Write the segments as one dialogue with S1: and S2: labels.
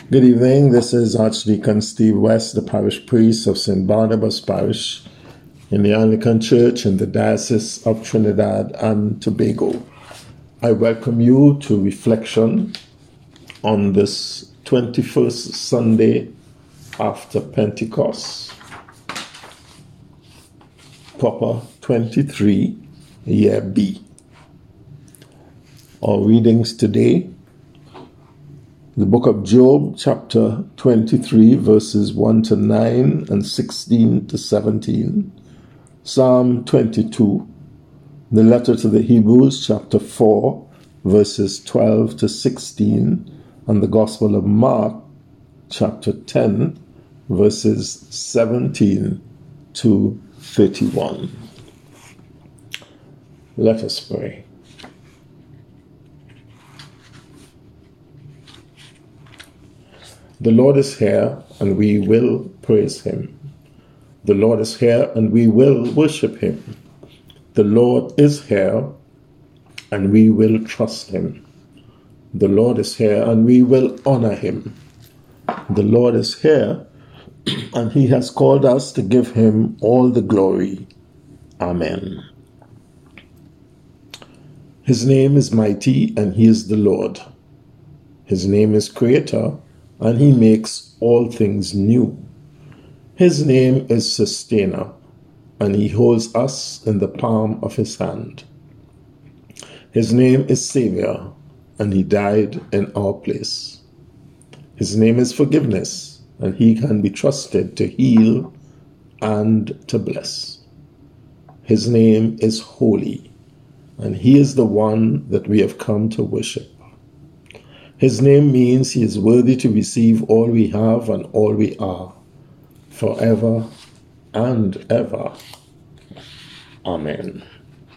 S1: Good evening. This is Archdeacon Steve West, the parish priest of St. Barnabas Parish in the Anglican Church in the Diocese of Trinidad and Tobago. I welcome you to reflection on this 21st Sunday after Pentecost, proper 23, year B. Our readings today: the book of Job, chapter 23, verses 1 to 9 and 16 to 17. Psalm 22. The letter to the Hebrews, chapter 4, verses 12 to 16. And the Gospel of Mark, chapter 10, verses 17 to 31. Let us pray. The Lord is here, and we will praise him. The Lord is here, and we will worship him. The Lord is here, and we will trust him. The Lord is here, and we will honor him. The Lord is here, and he has called us to give him all the glory. Amen. His name is mighty, and he is the Lord. His name is Creator, and he makes all things new. His name is Sustainer, and he holds us in the palm of his hand. His name is Savior, and he died in our place. His name is Forgiveness, and he can be trusted to heal and to bless. His name is Holy, and he is the one that we have come to worship. His name means he is worthy to receive all we have and all we are, forever and ever. Amen.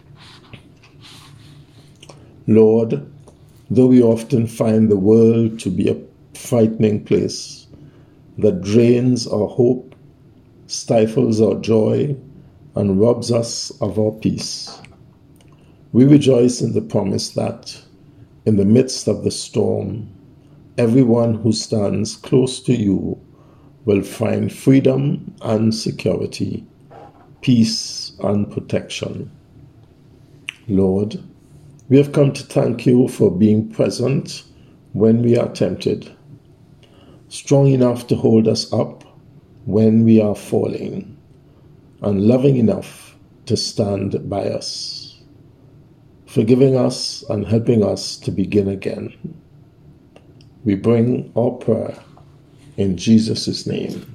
S1: Lord, though we often find the world to be a frightening place that drains our hope, stifles our joy, and robs us of our peace, we rejoice in the promise that in the midst of the storm, everyone who stands close to you will find freedom and security, peace and protection. Lord, we have come to thank you for being present when we are tempted, strong enough to hold us up when we are falling, and loving enough to stand by us, forgiving us and helping us to begin again. We bring our prayer in Jesus' name.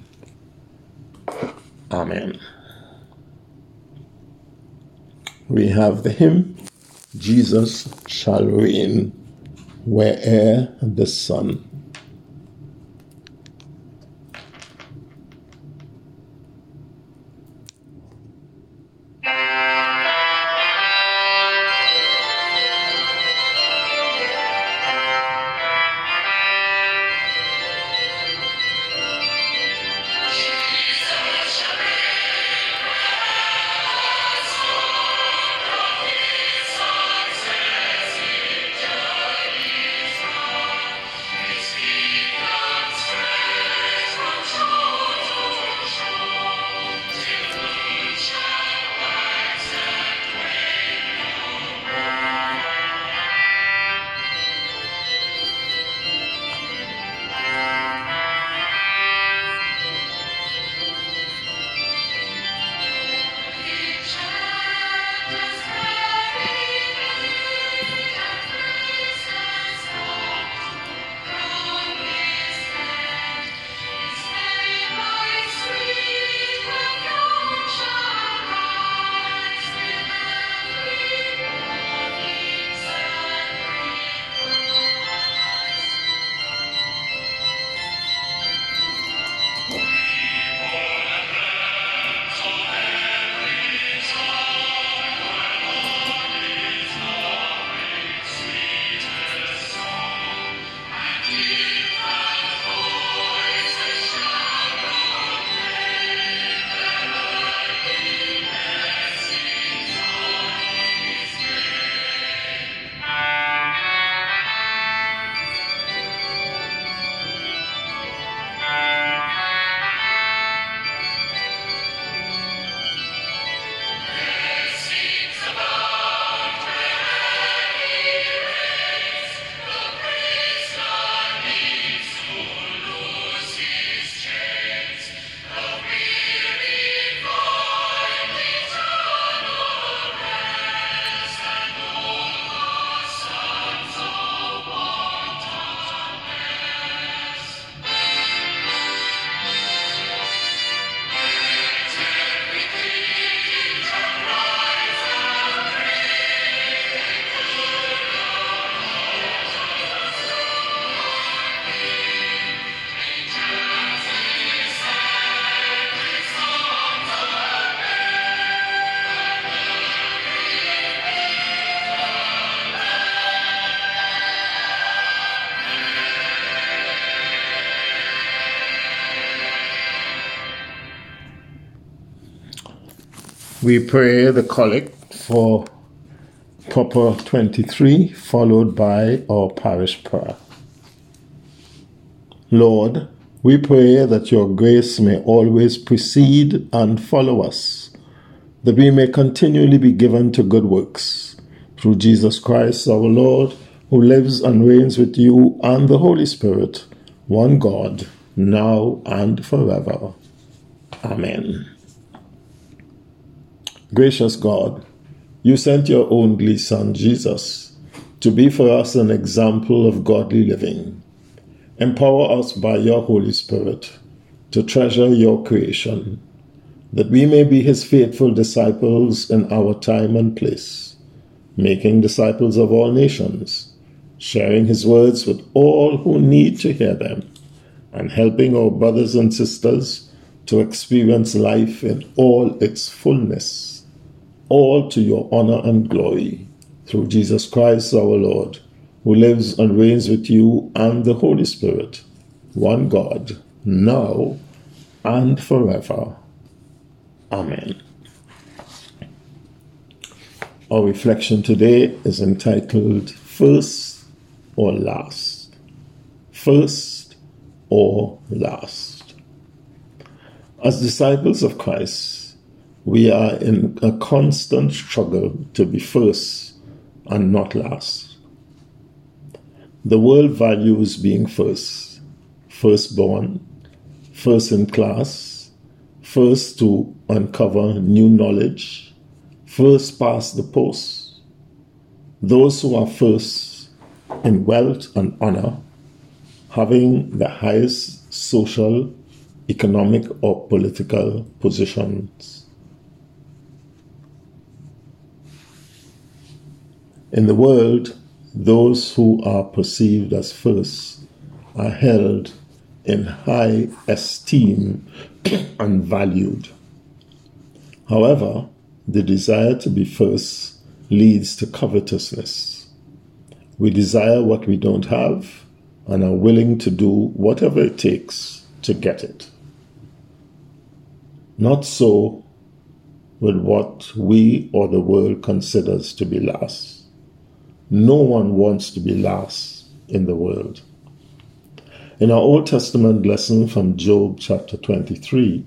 S1: Amen. We have the hymn, Jesus Shall Reign Where'er the Sun. We pray the collect for Proper 23, followed by our parish prayer. Lord, we pray that your grace may always precede and follow us, that we may continually be given to good works. Through Jesus Christ our Lord, who lives and reigns with you and the Holy Spirit, one God, now and forever. Amen. Gracious God, you sent your only Son, Jesus, to be for us an example of godly living. Empower us by your Holy Spirit to treasure your creation, that we may be his faithful disciples in our time and place, making disciples of all nations, sharing his words with all who need to hear them, and helping our brothers and sisters to experience life in all its fullness, all to your honor and glory, through Jesus Christ our Lord, who lives and reigns with you and the Holy Spirit, one God, now and forever. Amen. Our reflection today is entitled First or Last. First or last. As disciples of Christ, we are in a constant struggle to be first and not last. The world values being first, firstborn, first in class, first to uncover new knowledge, first past the post. Those who are first in wealth and honor, having the highest social, economic, or political positions. In the world, those who are perceived as first are held in high esteem and valued. However, the desire to be first leads to covetousness. We desire what we don't have and are willing to do whatever it takes to get it. Not so with what we or the world considers to be last. No one wants to be last in the world. In our Old Testament lesson from Job chapter 23,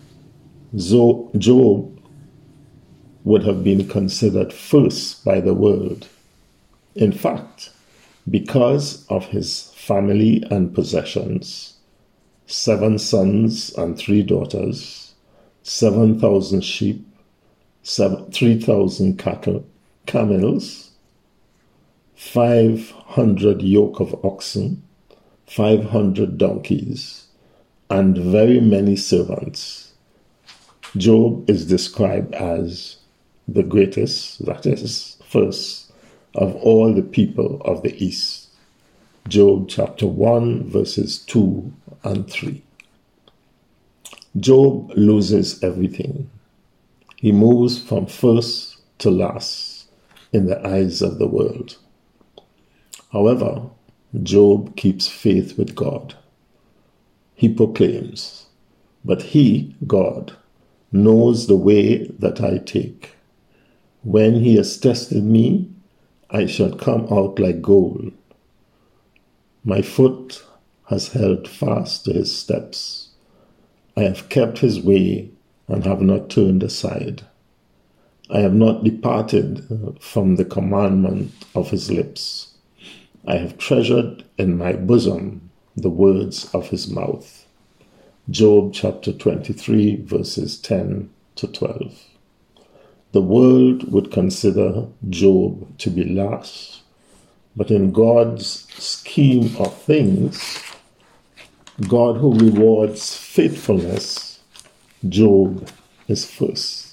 S1: Job would have been considered first by the world. In fact, because of his family and possessions, 7 sons and 3 daughters, 7,000 sheep, 3,000 cattle, camels, 500 yoke of oxen, 500 donkeys, and very many servants. Job is described as the greatest, that is, first, of all the people of the East. Job chapter 1, verses 2 and 3. Job loses everything. He moves from first to last in the eyes of the world. However, Job keeps faith with God. He proclaims, "But he, God, knows the way that I take. When he has tested me, I shall come out like gold. My foot has held fast to his steps. I have kept his way and have not turned aside. I have not departed from the commandment of his lips. I have treasured in my bosom the words of his mouth." Job chapter 23, verses 10 to 12. The world would consider Job to be last, but in God's scheme of things, God who rewards faithfulness, Job is first.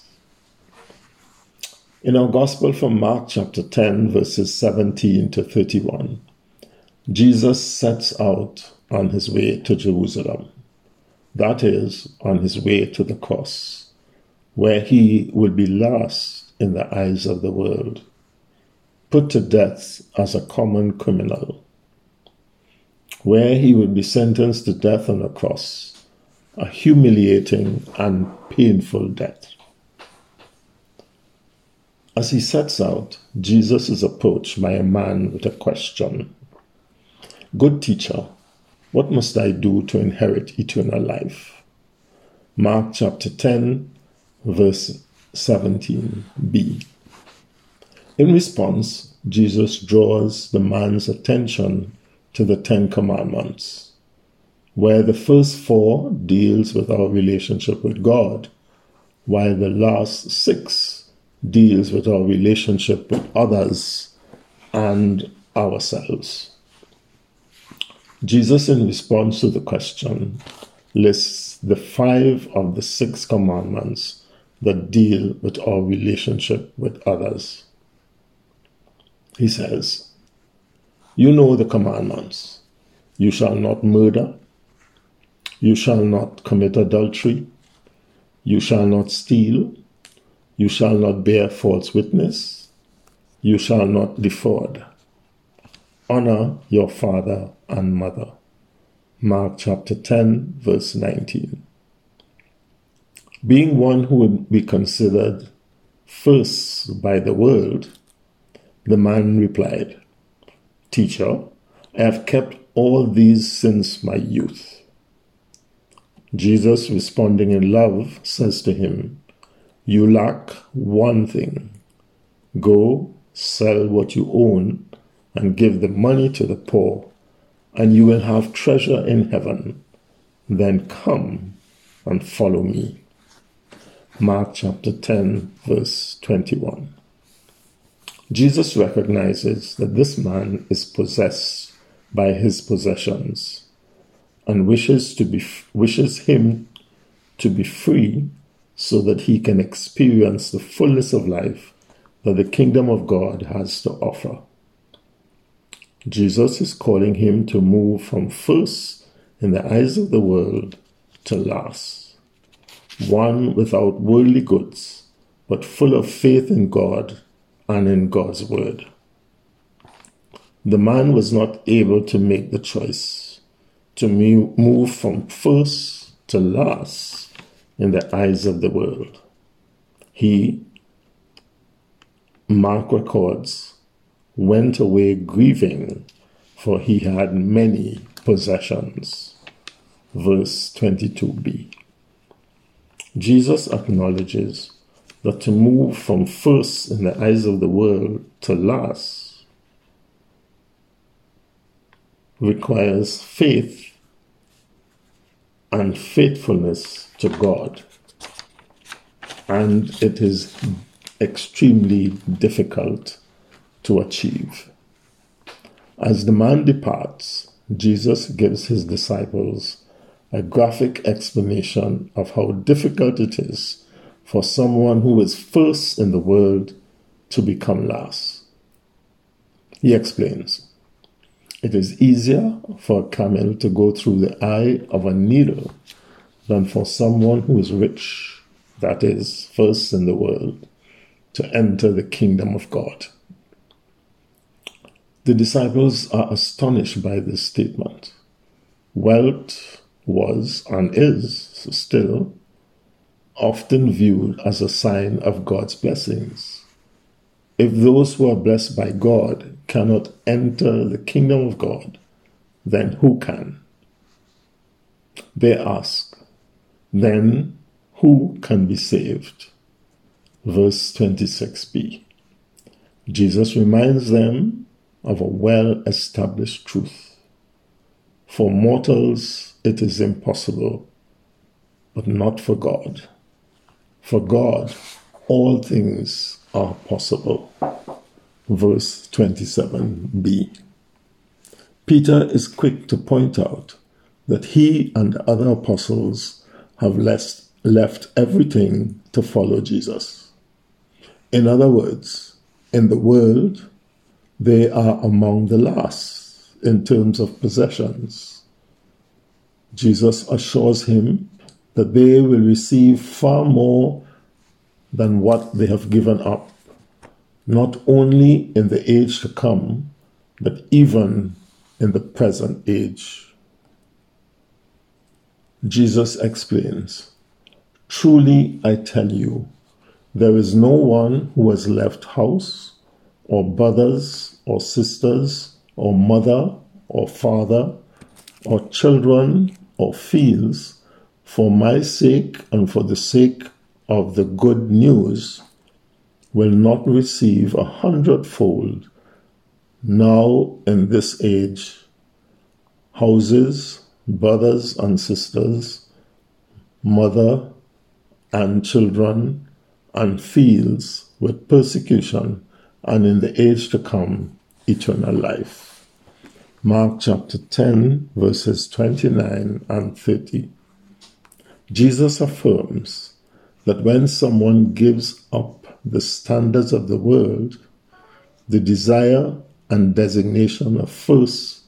S1: In our Gospel from Mark chapter 10, verses 17 to 31, Jesus sets out on his way to Jerusalem, that is, on his way to the cross, where he will be last in the eyes of the world, put to death as a common criminal, where he will be sentenced to death on a cross, a humiliating and painful death. As he sets out, Jesus is approached by a man with a question. Good teacher, what must I do to inherit eternal life? Mark chapter 10, verse 17b. In response, Jesus draws the man's attention to the Ten Commandments, where the first four deals with our relationship with God, while the last six deals with our relationship with others and ourselves. Jesus, in response to the question, lists the 5 of the 6 commandments that deal with our relationship with others. He says, you know the commandments. You shall not murder. You shall not commit adultery. You shall not steal. You shall not bear false witness. You shall not defraud. Honor your father and mother. Mark chapter 10, verse 19. Being one who would be considered first by the world, the man replied, Teacher, I have kept all these since my youth. Jesus, responding in love, says to him, You lack one thing. Go, sell what you own, and give the money to the poor, and you will have treasure in heaven. Then come and follow me. Mark chapter 10, verse 21. Jesus recognizes that this man is possessed by his possessions and wishes him to be free so that he can experience the fullness of life that the kingdom of God has to offer. Jesus is calling him to move from first in the eyes of the world to last, one without worldly goods, but full of faith in God and in God's word. The man was not able to make the choice to move from first to last in the eyes of the world. He, Mark records, went away grieving, for he had many possessions. Verse 22b. Jesus acknowledges that to move from first in the eyes of the world to last requires faith and faithfulness to God, and it is extremely difficult to achieve. As the man departs, Jesus gives his disciples a graphic explanation of how difficult it is for someone who is first in the world to become last. He explains, it is easier for a camel to go through the eye of a needle than for someone who is rich, that is, first in the world, to enter the kingdom of God. The disciples are astonished by this statement. Wealth was and is still often viewed as a sign of God's blessings. If those who are blessed by God cannot enter the kingdom of God, then who can? They ask, then who can be saved? Verse 26b. Jesus reminds them of a well-established truth. For mortals it is impossible, but not for God. For God, all things are possible. Verse 27b. Peter is quick to point out that he and the other apostles have left everything to follow Jesus. In other words, in the world, they are among the last in terms of possessions. Jesus assures him that they will receive far more than what they have given up, not only in the age to come, but even in the present age. Jesus explains, truly I tell you, There is no one who has left house, or brothers, or sisters, or mother, or father, or children, or fields, for my sake and for the sake of the good news, will not receive 100-fold now in this age, houses, brothers and sisters, mother and children, and fields with persecution, and in the age to come, eternal life. Mark chapter 10, verses 29 and 30. Jesus affirms that when someone gives up the standards of the world, the desire and designation of first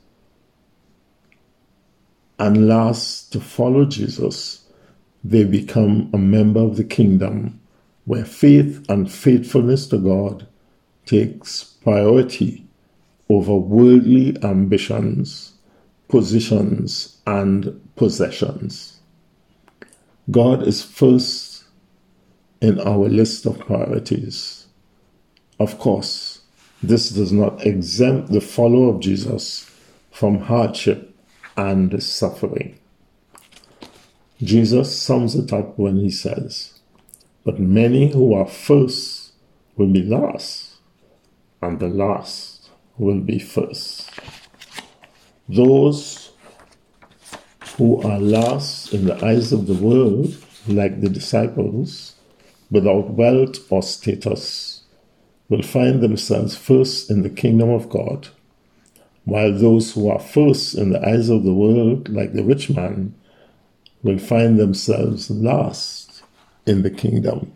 S1: and last to follow Jesus, they become a member of the kingdom where faith and faithfulness to God takes priority over worldly ambitions, positions, and possessions. God is first in our list of priorities. Of course, this does not exempt the follower of Jesus from hardship and suffering. Jesus sums it up when he says, "But many who are first will be last, and the last will be first." Those who are last in the eyes of the world, like the disciples, without wealth or status, will find themselves first in the kingdom of God, while those who are first in the eyes of the world, like the rich man, will find themselves last in the kingdom.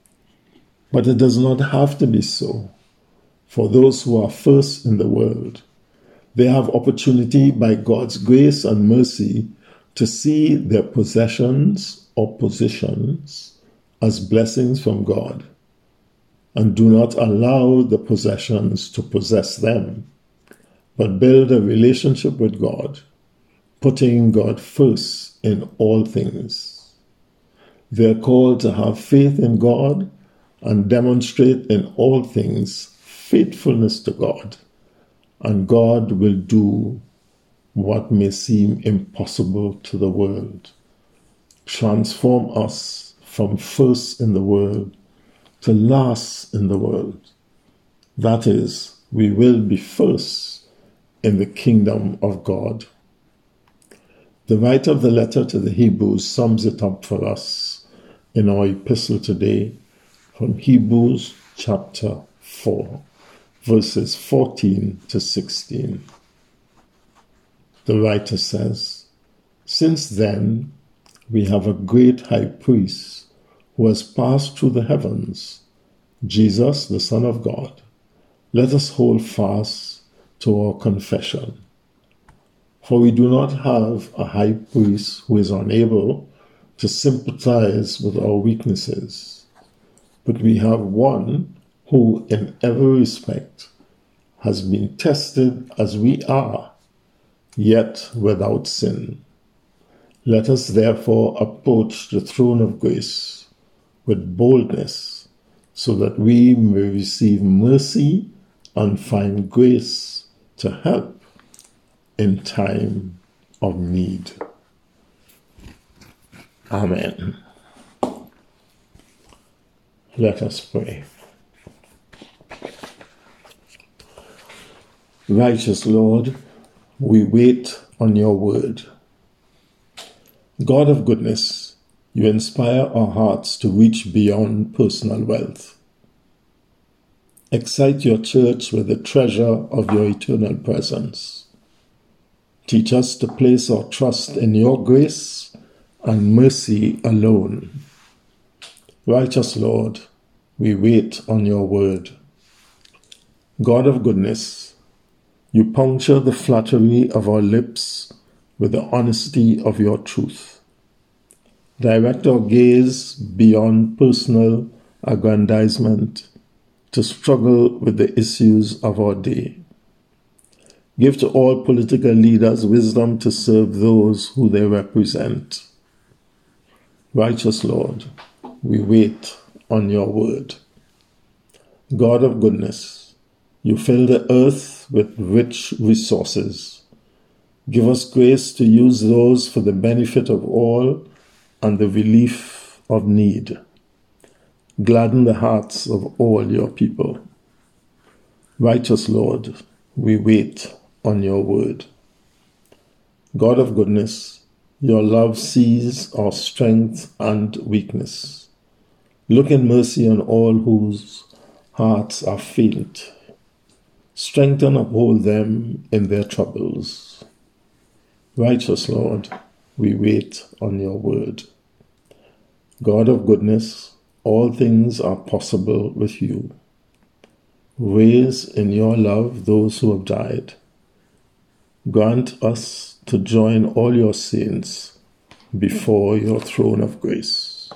S1: But it does not have to be so. For those who are first in the world, they have opportunity by God's grace and mercy to see their possessions or positions as blessings from God, and do not allow the possessions to possess them, but build a relationship with God, putting God first in all things. They are called to have faith in God and demonstrate in all things faithfulness to God, and God will do what may seem impossible to the world. Transform us from first in the world to last in the world. That is, we will be first in the kingdom of God. The writer of the letter to the Hebrews sums it up for us in our epistle today from Hebrews chapter 4, verses 14 to 16. The writer says, "Since then we have a great high priest who has passed through the heavens, Jesus, the Son of God. Let us hold fast to our confession. For we do not have a high priest who is unable to sympathize with our weaknesses, but we have one who in every respect has been tested as we are, yet without sin. Let us therefore approach the throne of grace with boldness, so that we may receive mercy and find grace to help in time of need." Amen. Let us pray. Righteous Lord, we wait on your word. God of goodness, you inspire our hearts to reach beyond personal wealth. Excite your church with the treasure of your eternal presence. Teach us to place our trust in your grace and mercy alone. Righteous Lord, we wait on your word. God of goodness, you puncture the flattery of our lips with the honesty of your truth. Direct our gaze beyond personal aggrandizement to struggle with the issues of our day. Give to all political leaders wisdom to serve those who they represent. Righteous Lord, we wait on your word. God of goodness, you fill the earth with rich resources. Give us grace to use those for the benefit of all and the relief of need. Gladden the hearts of all your people. Righteous Lord, we wait on your word. God of goodness, your love sees our strength and weakness. Look in mercy on all whose hearts are faint. Strengthen and uphold them in their troubles. Righteous Lord, we wait on your word. God of goodness, all things are possible with you. Raise in your love those who have died. Grant us to join all your saints before your throne of grace.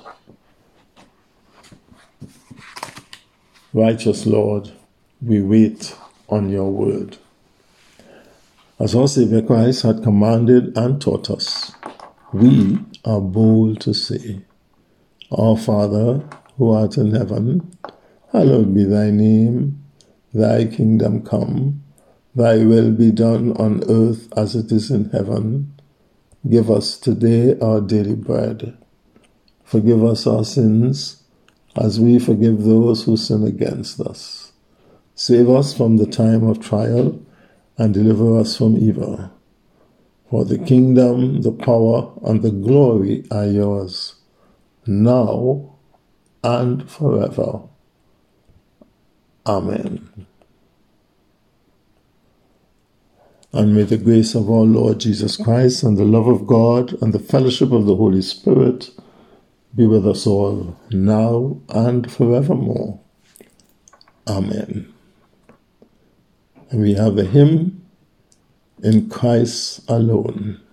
S1: Righteous Lord, we wait on your word. As our Savior Christ had commanded and taught us, we are bold to say, Our Father, who art in heaven, hallowed be thy name. Thy kingdom come, thy will be done on earth as it is in heaven. Give us today our daily bread. Forgive us our sins, as we forgive those who sin against us. Save us from the time of trial, and deliver us from evil. For the kingdom, the power, and the glory are yours, now and forever. Amen. And may the grace of our Lord Jesus Christ and the love of God and the fellowship of the Holy Spirit be with us all, now and forevermore. Amen. And we have the hymn, In Christ Alone.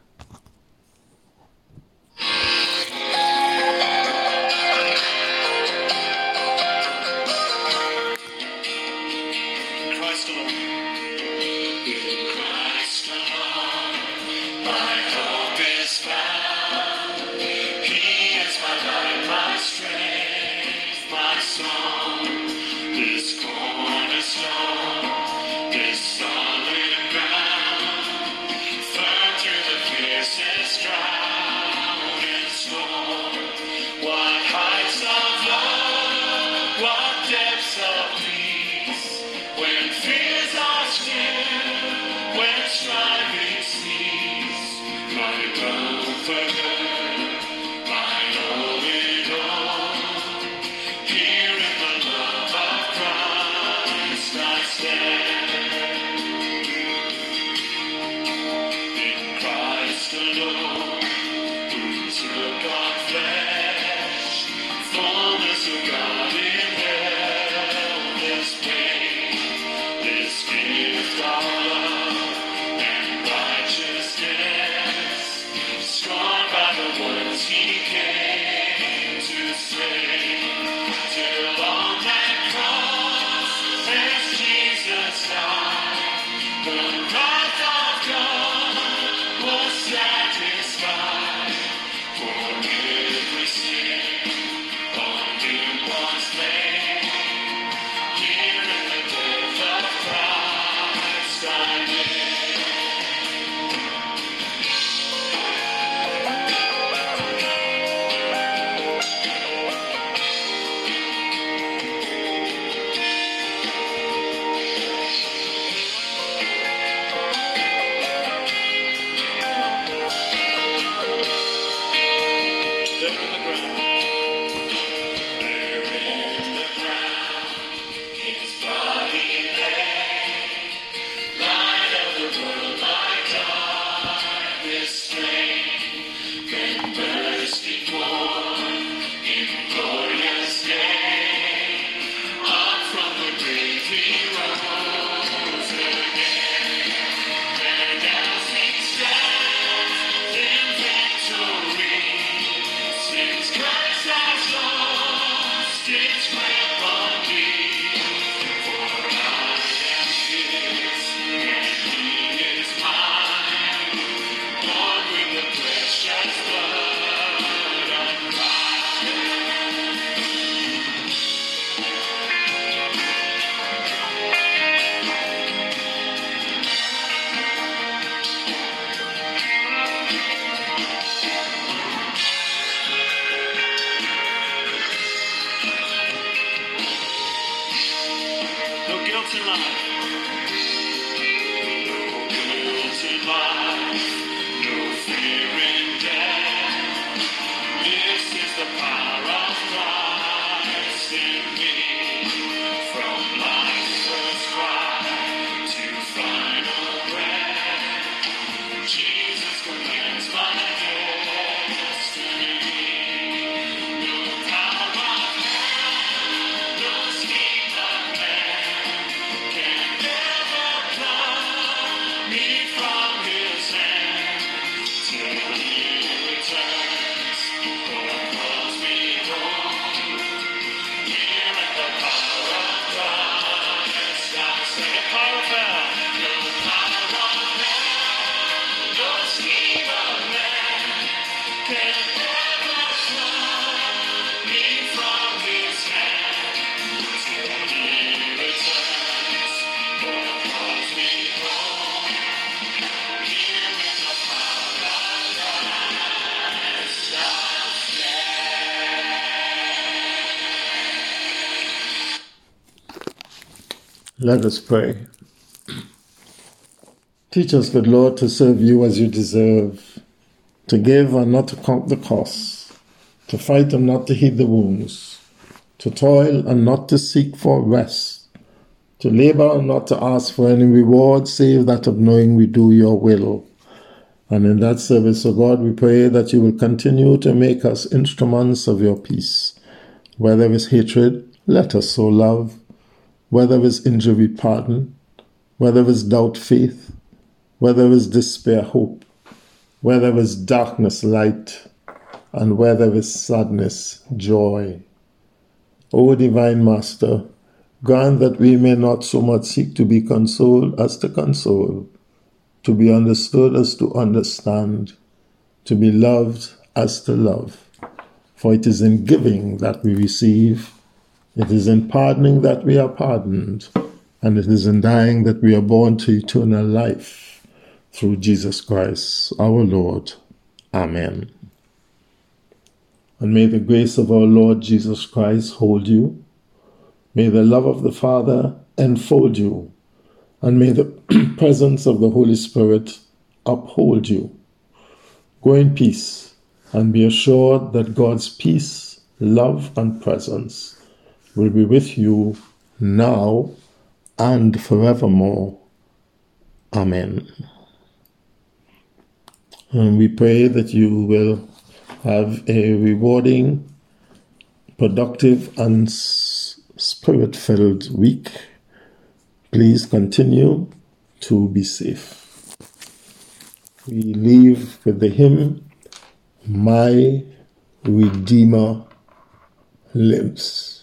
S2: This solid ground, firm to the
S1: Let us pray. Teach us, good Lord, to serve you as you deserve, to give and not to count the cost, to fight and not to heed the wounds, to toil and not to seek for rest, to labor and not to ask for any reward save that of knowing we do your will. And in that service, O God, we pray that you will continue to make us instruments of your peace. Where there is hatred, let us sow love. Where there is injury, pardon. Where there is doubt, faith. Where there is despair, hope. Where there is darkness, light. And where there is sadness, joy. O divine Master, grant that we may not so much seek to be consoled as to console, to be understood as to understand, to be loved as to love. For it is in giving that we receive, it is in pardoning that we are pardoned, and it is in dying that we are born to eternal life. Through Jesus Christ, our Lord. Amen. And may the grace of our Lord Jesus Christ hold you. May the love of the Father enfold you. And may the presence of the Holy Spirit uphold you. Go in peace and be assured that God's peace, love, and presence will be with you now and forevermore. Amen. And we pray that you will have a rewarding, productive, and spirit-filled week. Please continue to be safe. We leave with the hymn, My Redeemer Lives.